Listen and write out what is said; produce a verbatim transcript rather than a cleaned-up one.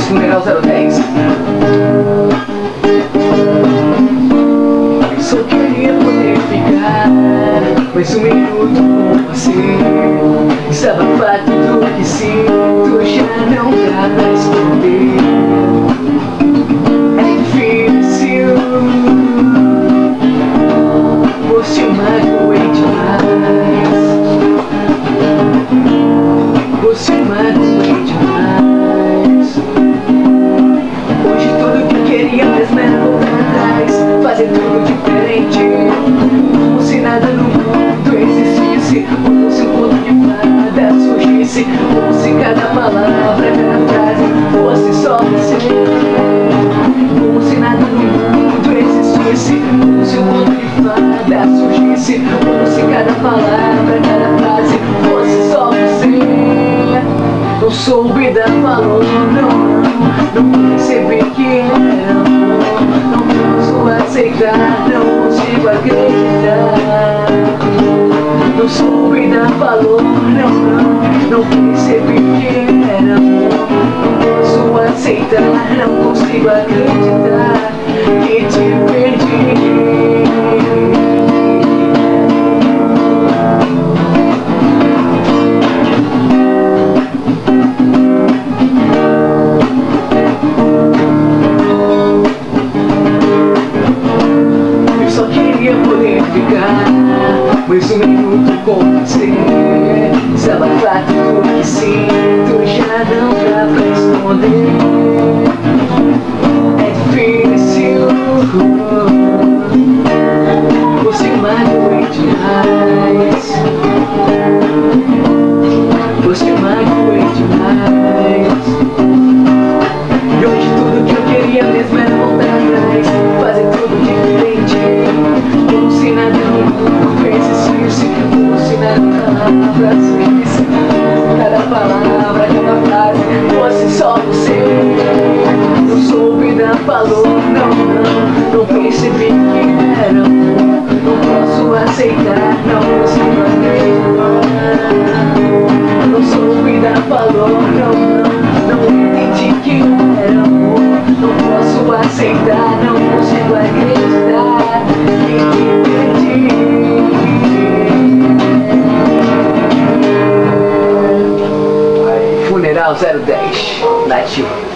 Funeral zero dez. Eu só queria poder ficar mais um minuto com você, desabafar tudo que sinto, já não dá pra esconder. É difícil, você magoei demais, você magoei demais. Hoje tudo que eu queria mesmo era voltar atrás, fazer tudo diferente, como se nada no mundo existisse, como se um conto de fada surgisse, como se cada palavra, cada frase fosse só você, como se nada no mundo existisse, como se um conto de fada surgisse, como se cada palavra, cada frase fosse só você. Não soube dar valor, não, não percebi que era amor, não posso aceitar, não consigo acreditar. Não soube dar valor, não, não, não percebi que era amor, não posso aceitar, não consigo acreditar que te perdi. Mais um minuto com você, desabafar tudo que sinto, já não dá pra esconder. É difícil, você magoei demais, você magoei demais. E hoje tudo que eu queria mesmo era voltar atrás, fazer tudo diferente, como se nada no mundo existisse, como se nada palavra surgisse, cada palavra, cada frase fosse só você. Não soube dar valor, não, não, não percebi que era amor, não posso aceitar, não consigo acreditar. Não soube dar valor, não, não, não entendi que era amor, não posso aceitar, não consigo acreditar que te perdi. Funeral zero dez, Nativa.